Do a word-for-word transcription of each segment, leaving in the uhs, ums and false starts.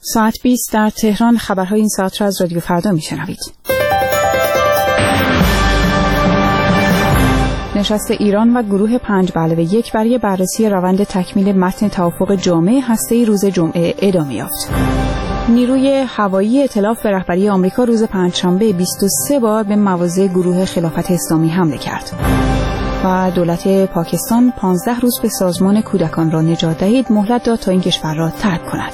ساعت بیست در تهران. خبرهای این ساعت را از رادیو فردا میشنوید. نشست ایران و گروه پنج به علاوه یک برای بررسی روند تکمیل متن توافق جامع هسته‌ای روز جمعه ادامه یافت. نیروی هوایی ائتلاف به رهبری آمریکا روز پنجشنبه بیست و سه بار به مواضع گروه خلافت اسلامی حمله کرد. و دولت پاکستان پانزده روز به سازمان کودکان را نجات دهید مهلت داد تا این کشور را ترک کند.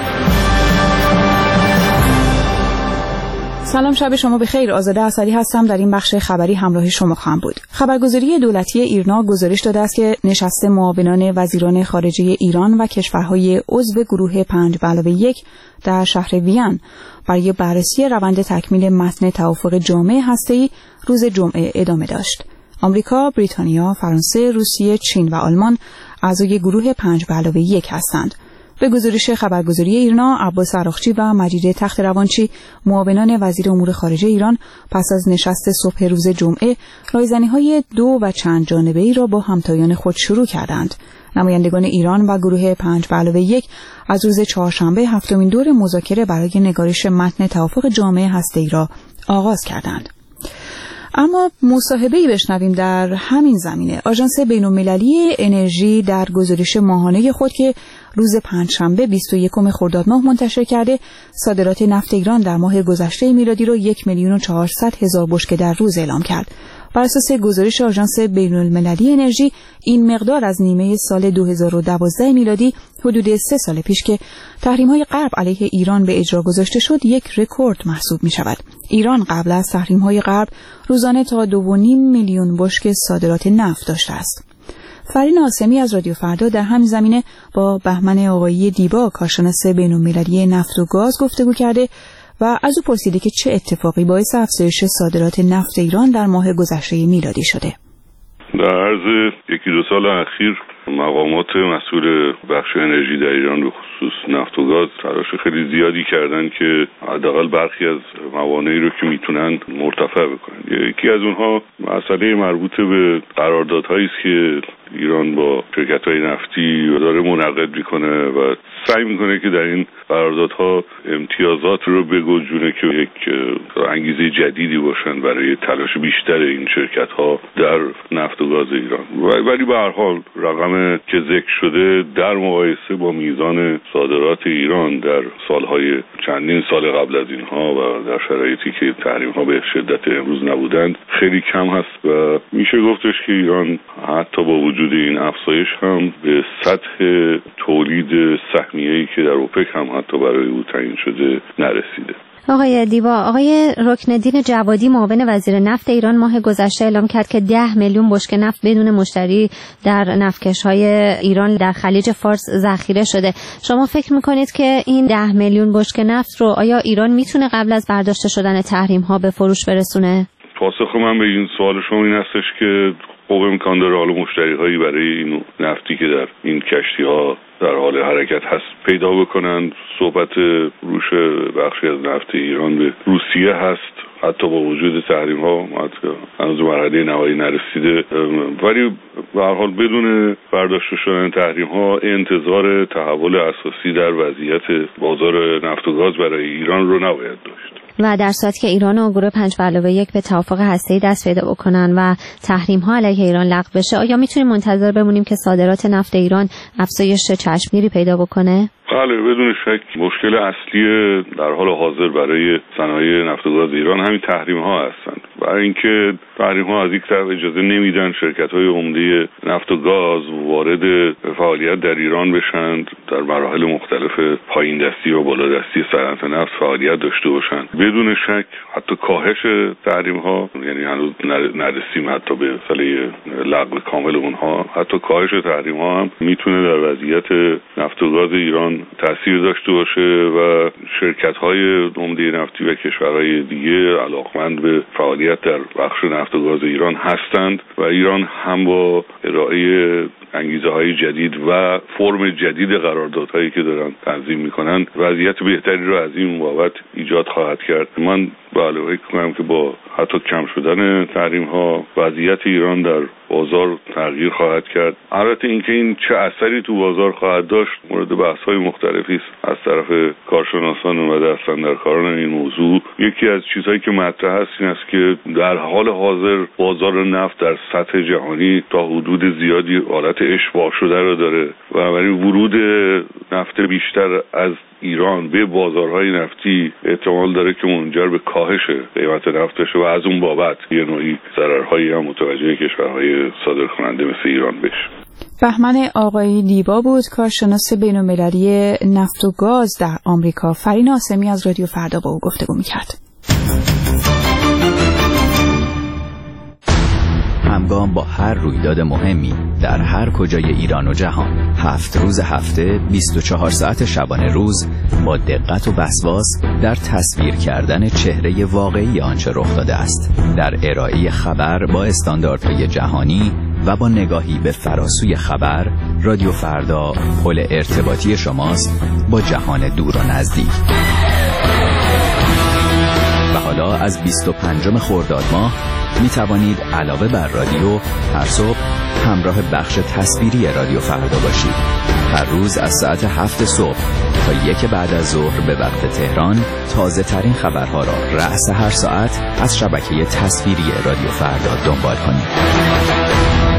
سلام، شب شما بخیر. آزاده اسدی هستم. در این بخش خبری همراه شما خواهم بود. خبرگزاری دولتی ایرنا گزارش داده است که نشست معاونان وزیران خارجه ایران و کشورهای عضو گروه پنج به علاوه یک در شهر وین برای بررسی روند تکمیل متن توافق جامع هسته‌ای روز جمعه ادامه داشت. آمریکا، بریتانیا، فرانسه، روسیه، چین و آلمان اعضای گروه پنج به علاوه یک هستند. به گزارش خبرگزاری ایرنا، عباس عراقچی و مجید تخت‌روانچی، معاونان وزیر امور خارجه ایران، پس از نشست صبح روز جمعه، رایزنی‌های دو و چند جانبه‌ای را با همتایان خود شروع کردند. نمایندگان ایران و گروه پنج به علاوه یک از روز چهارشنبه هفتمین دور مذاکره برای نگارش متن توافق جامع هسته‌ای را آغاز کردند. اما مصاحبه‌ای بشنویم در همین زمینه. آژانس بین‌المللی انرژی در گزارش ماهانه خود که روز پنجشنبه بیست و یکم خرداد ماه منتشر کرده، صادرات نفت ایران در ماه گذشته میلادی را یک میلیون و چهارصد هزار بشکه در روز اعلام کرد. بر اساس گزارش آژانس بین‌المللی انرژی، این مقدار از نیمه سال دو هزار و دوازده میلادی حدود سه سال پیش که تحریم‌های غرب علیه ایران به اجرا گذاشته شد، یک رکورد محسوب می‌شود. ایران قبل از تحریم‌های غرب روزانه تا دو و نیم میلیون بشکه صادرات نفت داشته است. فرین آسمی از رادیو فردا در همین زمینه با بهمن آقایی دیبا، کارشناس بین‌المللی نفت و گاز، گفتگو کرده و از او پرسیده که چه اتفاقی باعث افزایش صادرات نفت ایران در ماه گذشته میلادی شده. در عرض یکی دو سال اخیر مقامات مسئول بخش انرژی در ایران به خصوص نفت و گاز تلاش خیلی زیادی کردن که حداقل برخی از موانعی رو که میتونن مرتفع بکنن. یکی از اونها مسئله مربوط به قراردادهایی است که ایران با شرکت‌های نفتی داره منعقد میکنه و سعی میکنه که در این قراردادها امتیازات رو بگنجونه که یک انگیزه جدیدی باشن برای تلاش بیشتر این شرکت‌ها در نفت و گاز ایران. ولی به هر حال رقم که ذکر شده در مقایسه با میزان صادرات ایران در سالهای چندین سال قبل از اینها و در شرایطی که تحریم‌ها به شدت امروز نبودند خیلی کم هست و میشه گفتش که ایران حتی با وجود این افزایش هم به سطح تولید سهمیه‌ای که در اوپک هم حتی برای او تعیین شده نرسیده. آقای دیبا، آقای رکن‌الدین جوادی، معاون وزیر نفت ایران، ماه گذشته اعلام کرد که ده میلیون بشکه نفت بدون مشتری در نفتکش‌های ایران در خلیج فارس ذخیره شده. شما فکر می‌کنید که این ده میلیون بشکه نفت رو آیا ایران میتونه قبل از برداشته شدن تحریم‌ها به فروش برسونه؟ پاسخ من به این سوال شما این هستش که خوب امکان داره حالا مشتری‌هایی برای این نفتی که در این کشتی‌ها در حال حرکت هست پیدا بکنن. صحبت روش بخشی از نفت ایران به روسیه هست، حتی با وجود تحریم ها هنوز مرحله نهایی نرسیده، ولی به هر حال بدون برداشته شدن تحریم ها انتظار تحول اساسی در وضعیت بازار نفت و گاز برای ایران رو نباید داشت. و در صورتی که ایران و گروه پنج به علاوه یک به توافق هسته‌ای دست پیدا بکنن و تحریم ها علیه ایران لغو بشه، آیا میتونیم منتظر بمونیم که صادرات نفت ایران افزایش چشمگیری پیدا بکنه؟ بله، بدون شک مشکل اصلی در حال حاضر برای صنایع نفت و گاز ایران همین تحریم ها هستند. برای اینکه تحریم ها از یک طرف اجازه نمیدن شرکت های عمده نفت و گاز وارد فعالیت در ایران بشن، در مراحل مختلف پایین دستی و بالا دستی صنعت نفت فعالیت داشته باشن. بدون شک حتی کاهش تحریم ها، یعنی هنوز نرسیم حتی به مسئله لغو کامل اونها، حتی کاهش تحریم ها هم میتونه در وضعیت نفت و گاز ایران تأثیر داشته باشه و شرکت‌های عمده نفتی و کشورهای دیگه علاقمند به فعالیت در بخش نفت و گاز ایران هستند و ایران هم با ارائه انگیزه‌های جدید و فرم جدید قراردادهایی که دارن تنظیم میکنن وضعیت بهتری رو از این بابت ایجاد خواهد کرد. من به علاوه کنم که با حتی کم شدن تحریم ها وضعیت ایران در بازار تغییر خواهد کرد. البته اینکه این چه اثری تو بازار خواهد داشت مورد بحث های مختلفی است از طرف کارشناسان و دستاندرکاران این موضوع. یکی از چیزهایی که مطرح است این است که در حال حاضر بازار نفت در سطح جهانی تا حدود زیادی حالت اشباع شده را داره و برای ورود نفت بیشتر از ایران به بازارهای نفتی احتمال داره که منجر به کاهش قیمت نفت بشه و از اون بابت یه نوعی ضررهایی هم متوجه کشورهای صادرکننده مثل ایران بشه. بهمن آقایی دیبا بود، کارشناس بین‌المللی نفت و گاز در آمریکا. فرین آسمی از رادیو فردا با او گفتگو می‌کرد. همگام با هر رویداد مهمی در هر کجای ایران و جهان، هفت روز هفته، بیست و چهار ساعت شبانه روز، با دقت و وسواس در تصویر کردن چهره واقعی آنچه رخ داده است، در ارائه خبر با استانداردهای جهانی و با نگاهی به فراسوی خبر، رادیو فردا پل ارتباطی شماست با جهان دور و نزدیک. و حالا از بیست و پنجم خرداد ماه می توانید علاوه بر رادیو هر صبح همراه بخش تصویری رادیو فردا باشید. هر روز از ساعت هفت صبح تا یک بعد از ظهر به وقت تهران تازه ترین خبرها را رأس هر ساعت از شبکه تصویری رادیو فردا دنبال کنید.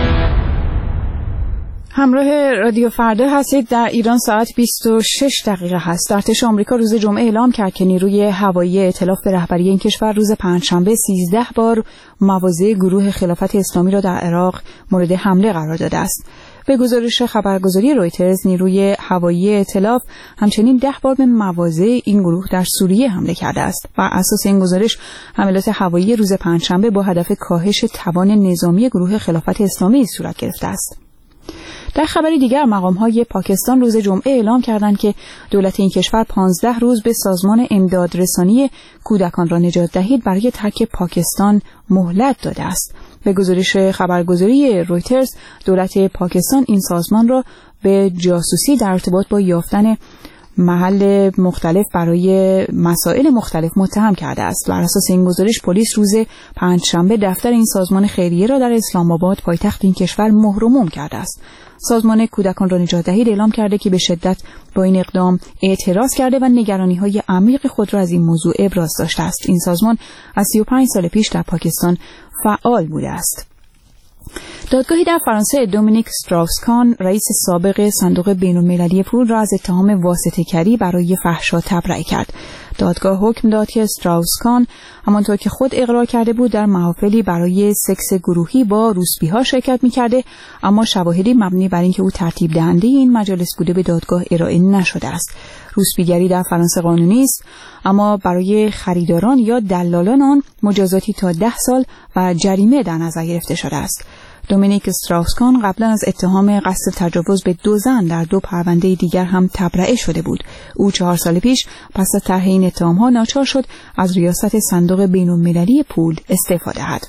همراه رادیو فردا هستید. در ایران ساعت بیست و شش دقیقه هست. ارتش آمریکا روز جمعه اعلام کرد که نیروی هوایی ائتلاف به رهبری این کشور روز پنجشنبه سیزده بار مواضع گروه خلافت اسلامی را در عراق مورد حمله قرار داده است. به گزارش خبرگزاری رویترز، نیروی هوایی ائتلاف همچنین ده بار به مواضع این گروه در سوریه حمله کرده است. بر اساس این گزارش، حملات هوایی روز پنجشنبه با هدف کاهش توان نظامی گروه خلافت اسلامی صورت گرفته است. در خبری دیگر، مقام‌های پاکستان روز جمعه اعلام کردند که دولت این کشور پانزده روز به سازمان امدادرسانی کودکان را نجات دهید برای ترک پاکستان مهلت داده است. به گزارش خبرگزاری رویترز، دولت پاکستان این سازمان را به جاسوسی در ارتباط با یافتن محل مختلف برای مسائل مختلف متهم کرده است. بر اساس این گزارش، پلیس روز پنجشنبه دفتر این سازمان خیریه را در اسلام آباد، پایتخت این کشور، مهر و موم کرده است. سازمان کودکان را نجات دهید اعلام کرده که به شدت با این اقدام اعتراض کرده و نگرانی‌های عمیق خود را از این موضوع ابراز داشته است. این سازمان از سی و پنج سال پیش در پاکستان فعال بوده است. دادگاهی در فرانسه دومینیک استراوس-کان، رئیس سابق صندوق بین‌المللی پول، را از اتهام واسطه‌گری برای فحشا تبرئه کرد. دادگاه حکم داد که استراوس-کان همانطور که خود اقرار کرده بود در محافلی برای سکس گروهی با روسپی‌ها شرکت می‌کرده، اما شواهدی مبنی بر اینکه او ترتیب دهنده این مجالس بوده به دادگاه ارائه نشده است. روسپیگری در فرانسه قانونی است، اما برای خریداران یا دلالان آن مجازاتی تا ده سال و جریمه در نظر گرفته شده است. دومینیک استراوس-کان قبلا از اتهام قصد تجاوز به دو زن در دو پرونده دیگر هم تبرئه شده بود. او چهار سال پیش پس از طرح این اتهام‌ها ناچار شد از ریاست صندوق بین‌المللی پول استعفا دهد.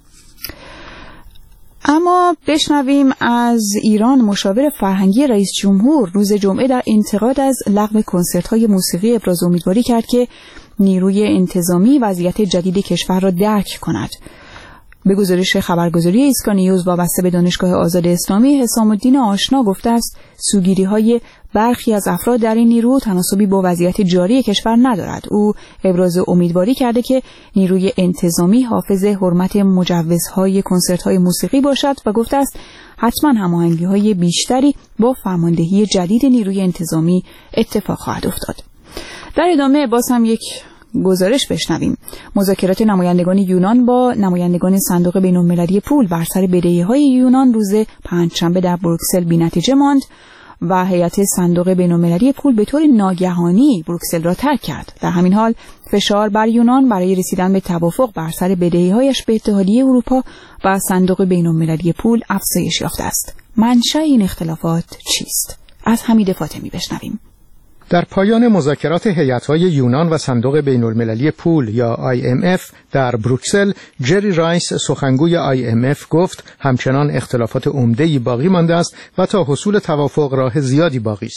اما بشنویم از ایران. مشاور فرهنگی رئیس جمهور روز جمعه در انتقاد از لغو کنسرت‌های موسیقی ابراز امیدواری کرد که نیروی انتظامی وضعیت جدید کشور را درک کند. به گزارش خبرگزاری ایسکا نیوز وابسته به دانشگاه آزاد اسلامی، حسام الدین آشنا گفته است سوگیری‌های برخی از افراد در این نیرو تناسبی با وضعیت جاری کشور ندارد. او ابراز امیدواری کرده که نیروی انتظامی حافظ حرمت مجوزهای کنسرت‌های موسیقی باشد و گفته است حتما هماهنگی‌های بیشتری با فرماندهی جدید نیروی انتظامی اتفاق خواهد افتاد. در ادامه باز هم یک گزارش بشنویم. مذاکرات نمایندگان یونان با نمایندگان صندوق بین‌المللی پول بر سر بدهی‌های یونان روز پنجشنبه در بروکسل بی‌نتیجه ماند و هیئت صندوق بین‌المللی پول به طور ناگهانی بروکسل را ترک کرد. در همین حال فشار بر یونان برای رسیدن به توافق بر سر بدهی‌هایش به اتحادیه اروپا و صندوق بین‌المللی پول افزایش یافته است. منشأ این اختلافات چیست؟ از حمید فاطمی بشنویم. در پایان مذاکرات هیئت‌های یونان و صندوق بین‌المللی پول یا آی ام اف در بروکسل، جری رایس سخنگوی آی ام اف گفت همچنان اختلافات عمده‌ای باقی مانده است و تا حصول توافق راه زیادی باقی است.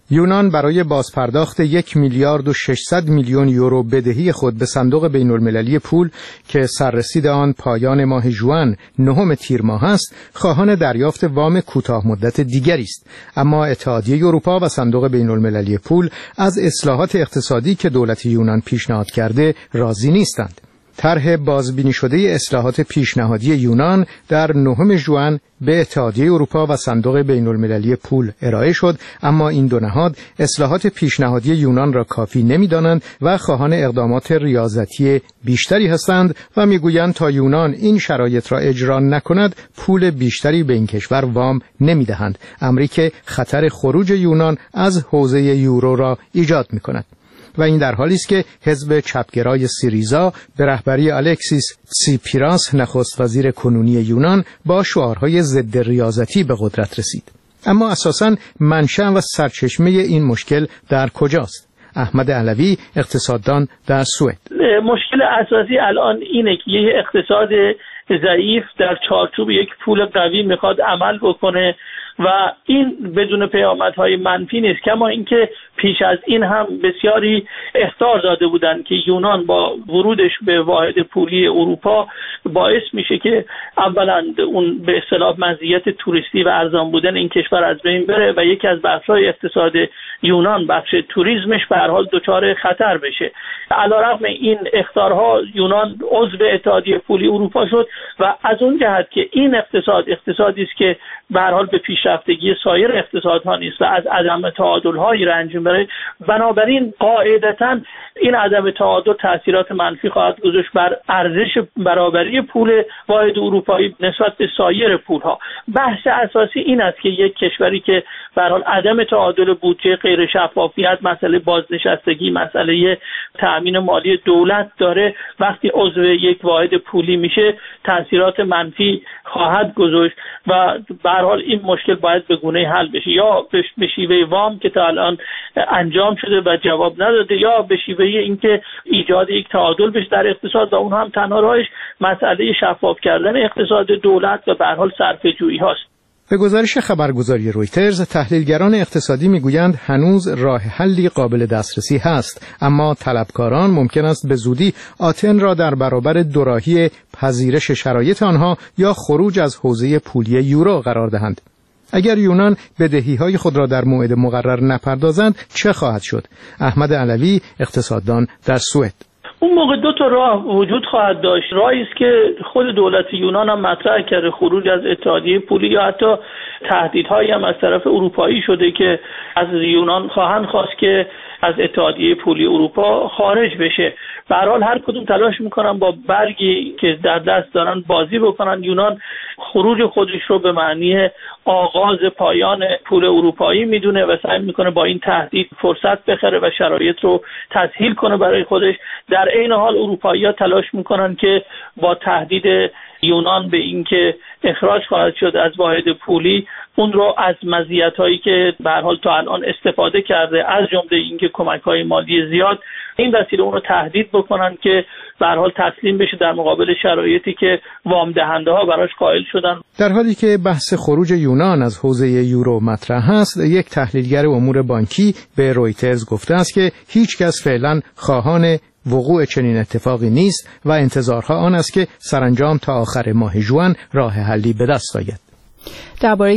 یونان برای بازپرداخت یک میلیارد و ششصد میلیون یورو بدهی خود به صندوق بین المللی پول که سررسید آن پایان ماه ژوئن نهم تیر ماه است، خواهان دریافت وام کوتاه مدت دیگری است. اما اتحادیه اروپا و صندوق بین المللی پول از اصلاحات اقتصادی که دولت یونان پیشنهاد کرده راضی نیستند. طرح بازبینی شده اصلاحات پیشنهادی یونان در نهم ژوئن به اتحادیه اروپا و صندوق بین المللی پول ارائه شد، اما این دو نهاد اصلاحات پیشنهادی یونان را کافی نمی‌دانند و خواهان اقدامات ریاضتی بیشتری هستند و میگویند تا یونان این شرایط را اجرا نکند پول بیشتری به این کشور وام نمی‌دهند، امری که خطر خروج یونان از حوزه یورو را ایجاد می‌کند. و این در حالی است که حزب چپگرای سیریزا به رهبری الکسیس تسیپراس نخست وزیر کنونی یونان با شعارهای ضد ریاضتی به قدرت رسید. اما اساساً منشأ و سرچشمه این مشکل در کجاست؟ احمد علوی، اقتصاددان در سوئد. مشکل اساسی الان اینه که یه اقتصاد ضعیف در چارچوب یک پول قوی میخواد عمل بکنه و این بدون پیامدهای منفی نیست، کما اینکه پیش از این هم بسیاری اخطار داده بودند که یونان با ورودش به واحد پولی اروپا باعث میشه که اولا اون به اصطلاح مزیت توریستی و ارزان بودن این کشور از بین بره و یکی از بخش‌های اقتصاد یونان، بخش توریسمش به هر حال دچار خطر بشه. علیرغم این اخطارها یونان عضو اتحادیه پولی اروپا شد و از اون جهت که این اقتصاد اقتصادی است که به هر حال به پیشرفتگی سایر اقتصادها نیست و از عدم تعادل‌های رنج می‌بره، بنابراین قاعدتاً این عدم تعادل تأثیرات منفی خواهد گذاشت بر ارزش برابری پول واحد اروپایی نسبت به سایر پول‌ها. بحث اساسی این است که یک کشوری که به هر حال عدم تعادل بودجه، غیر شفافیت، مسئله بازنشستگی، مسئله تأمین مالی دولت داره، وقتی عضو یک واحد پولی میشه تأثیرات منفی خواهد گذاشت و به هر حال این مشکل باید به گونه حل بشه، یا به شیوه وام که تا الان انجام شده و جواب نداده، یا به شیوه اینکه ایجاد یک تعادل بشه در اقتصاد و اون هم تنها راهش مسئله شفاف کردن اقتصاد دولت و به هر حال صرفه‌جویی هاست. به گزارش خبرگزاری رویترز، تحلیلگران اقتصادی میگویند هنوز راه حلی قابل دسترسی هست، اما طلبکاران ممکن است به زودی آتن را در برابر دوراهی پذیرش شرایط آنها یا خروج از حوزه پولی یورو قرار دهند. اگر یونان بدهی‌های خود را در موعد مقرر نپردازند چه خواهد شد؟ احمد علوی، اقتصاددان در سوئد. اون موقع دو تا راه وجود خواهد داشت. راهی است که خود دولت یونان هم مطرح کرده، خروج از اتحادیه پولی، یا حتی تهدیدهایی هم از طرف اروپایی شده که از یونان خواهند خواست که از اتحادیه پولی اروپا خارج بشه. به هر حال هر کدوم تلاش میکنن با برگی که در دست دارن بازی بکنن. یونان خروج خودش رو به معنی آغاز پایان پول اروپایی میدونه و سعی میکنه با این تهدید فرصت بخره و شرایط رو تسهیل کنه برای خودش. در عین حال اروپایی‌ها تلاش میکنن که با تهدید یونان به اینکه اخراج خواهد شد از واحد پولی، اون رو از مزیت‌هایی که به هر حال تا الان استفاده کرده، از جمله اینکه کمک‌های مالی زیاد، این وسیله اون رو تهدید بکنن که به هر حال تسلیم بشه در مقابل شرایطی که وام دهنده‌ها براش قائل شدن. در حالی که بحث خروج یونان از حوزه یورو مطرح است، یک تحلیلگر امور بانکی به رویترز گفته است که هیچ کس فعلا خواهان وقوع چنین اتفاقی نیست و انتظارها آن است که سرانجام تا آخر ماه ژوئن راه حلی به دست آید. درباره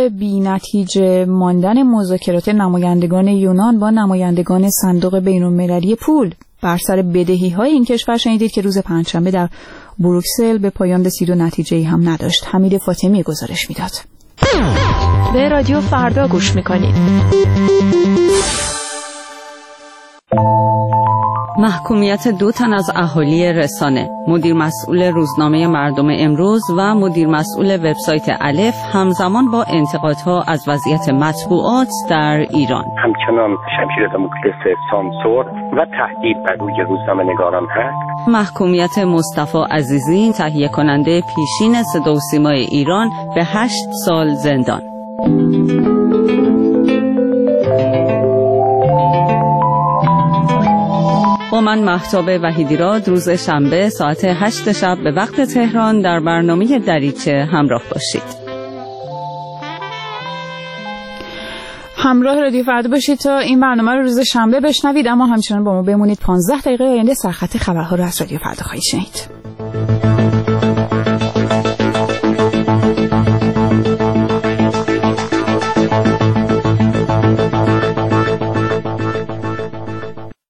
بی‌نتیجه ماندن مذاکرات نمایندگان یونان با نمایندگان صندوق بین‌المللی پول بر سر بدهی‌های این کشور شنیدید که روز پنجشنبه در بروکسل به پایان رسید و نتیجه‌ای هم نداشت. حمید فاطمی گزارش میداد. به رادیو فردا گوش میکنید. محکومیت دو تن از اهالی رسانه، مدیر مسئول روزنامه مردم امروز و مدیر مسئول وبسایت الف، همزمان با انتقادها از وضعیت مطبوعات در ایران. همچنان شمشیر دموکلس سانسور و تهدید بر روی روزنامه‌نگاران هست. محکومیت مصطفی عزیزی، تهیه کننده پیشین صدا و سیمای ایران، به هشت سال زندان. با من مهتاب وحیدیراد روز شنبه ساعت هشت شب به وقت تهران در برنامه دریچه همراه باشید. همراه رادیو فردا باشید تا این برنامه رو روز شنبه بشنوید، اما همچنان با ما بمونید. پانزده دقیقه آینده سرخط خبرها رو از رادیو فردا خواهید شنید.